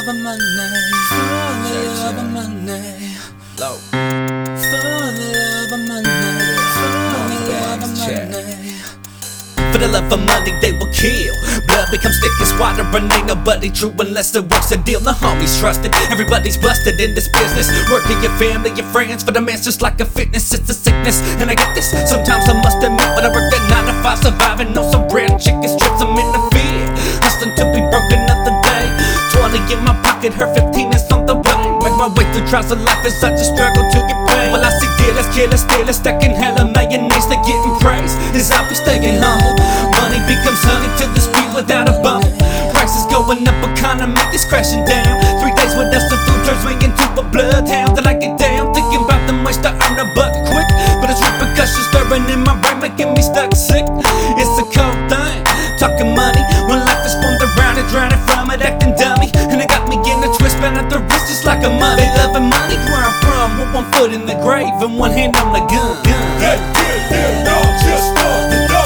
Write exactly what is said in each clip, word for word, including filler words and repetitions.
of money, for the love of money, Low. for the love of money, for the love of money. For the love of money they will kill. Blood becomes thick as water, and ain't nobody true unless it works a deal. The homies trusted, everybody's busted in this business. Working your family, your friends, for the man's just like a fitness. It's a sickness, and I get this. Sometimes I must admit, but I work that nine to five, surviving on some bread and chicken strips. I'm in the field, hustling to be broke another day. Twenty in my pocket, her fifteen is on the way. Make my way through trials of life, it's such a struggle to get paid. Well, I see dealers, killers, stealers, stacking hella mayonnaise, they getting praise. Is I be staying humble. Money becomes honey to the street without a bubble. Prices going up, economy is crashing down. Three days without some food turns me into a bloodhound. Till I get down, thinking about the much to earn a buck quick. But it's repercussions stirring in my brain, making me stuck sick. It's a cold thing, talking money when life is spun around and drowning from it, acting dummy. And it got me in a twist, span at the wrist just like a mummy. They loving money where I'm from, with one foot in the grave and one hand on the gun. gun. That kid there, dog, just started up.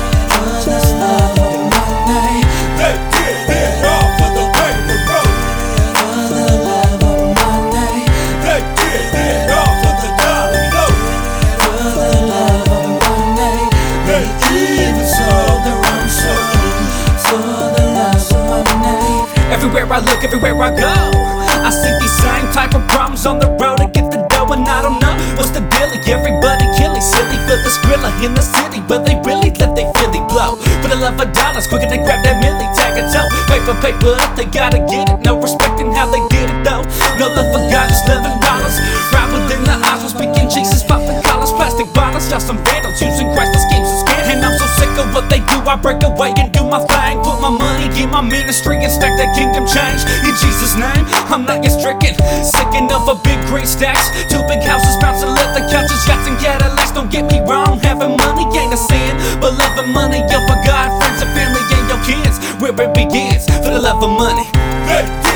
That kid there, dog, for the paper road. That kid there, dog, for the dollar note. That even sold their own soul. Everywhere I look, everywhere I go, I see these same type of problems on the road to get the dough, and I don't know what's the dealie. Everybody killing silly for the skrilla in the city, but they really let they Philly blow. For the love of dollars, quicker they grab that milli, tag a toe. Paper, paper up, they gotta get it. No respecting how they did it though. No love for God, just loving dollars. Right within the eyes, we're speaking Jesus, popping collars, plastic bottles. Y'all some vandals using Christ for schemes and scams. And I'm so sick of what they do, I break away and do my thing. Put my money in my ministry and stack that kingdom change. In Jesus' name, I'm not yet stricken. Sick enough of big green stacks, two big houses, bouncing leather couches, yachts and Cadillacs. Don't get me wrong, having money ain't a sin, but loving money, yo, for God, friends and family and your kids, where it begins. For the love of money. That